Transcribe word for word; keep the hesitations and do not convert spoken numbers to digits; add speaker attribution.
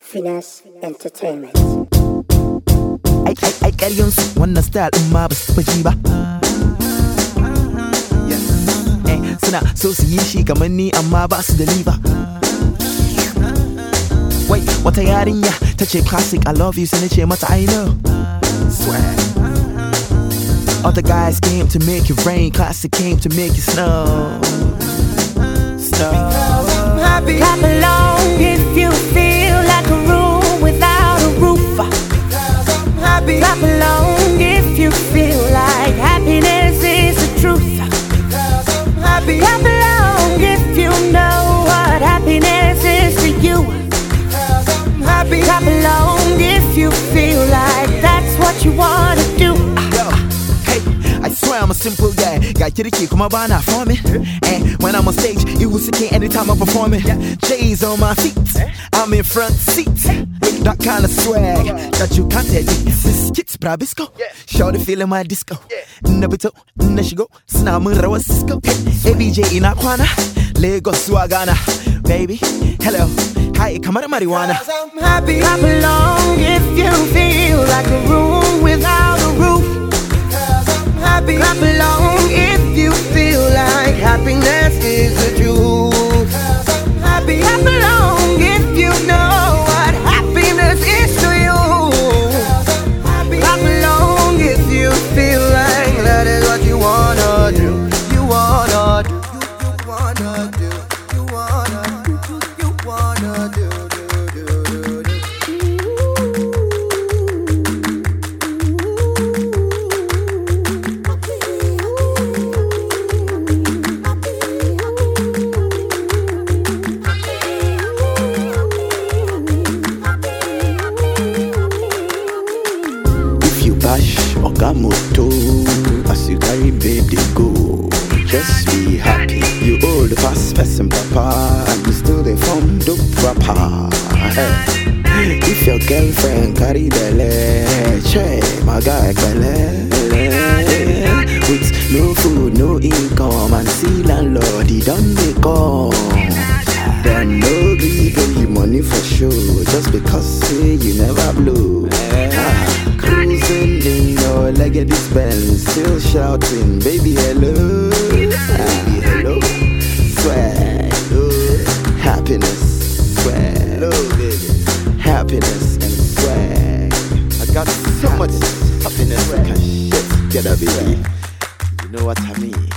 Speaker 1: Finesse Entertainment.
Speaker 2: Ai ai ai ƙaryansu wannan style ɗin ma ba su taɓa ji ba. Eh, suna so su yi shi kamar ni amma ba su da liba. Wai, wata yarinya ta ce classic I love you sai na ce mata I know. Swag. Other guys came to make it rain, classic came to make it snow. Snow.
Speaker 3: Happy. Clap along if you feel like a room without a roof. Happy. Clap along if you feel like happiness is the truth. Happy. Clap along if you know what happiness is to you. Happy. Clap along if you feel like that's what you wanna do.
Speaker 2: I swear I'm a simple guy. Got kirki kuma bana forming. And when I'm on stage, you will see anytime I'm performing. J's on my feet, I'm in front seat. With that kind of swag that you can't tell. This is Kids Brabisco. Shorty feeling my disco. Nabito, Nashigo, Snamun Rawa Cisco. A B J in Aquana, Lagos Swagana. Baby, hello, hi, come on, marijuana.
Speaker 3: I'm happy. Clap along if you feel like a room without a roof. Happy. Clap along if you feel like happiness is the truth. Happy. Clap along if you know what happiness is to you. Happy. Clap along if you feel like that is what you wanna do. You wanna do. You wanna do. You wanna do. You wanna do.
Speaker 4: Bash or Gamoto, as you carry babe they go. Just be happy. You old fast person papa, and you still the form dope rapper. Hey. If your girlfriend carry belle, che, my guy belle. With no food, no income, and see landlord he don't make up. Then no gree pay you money for show, just because say you never blow. Ah. Cruising in your legged Benz, still shouting, baby hello, baby hello, swag, oh, happiness, swag, hello baby, happiness and swag. I got so much happiness I can shit together, baby. You know what I mean?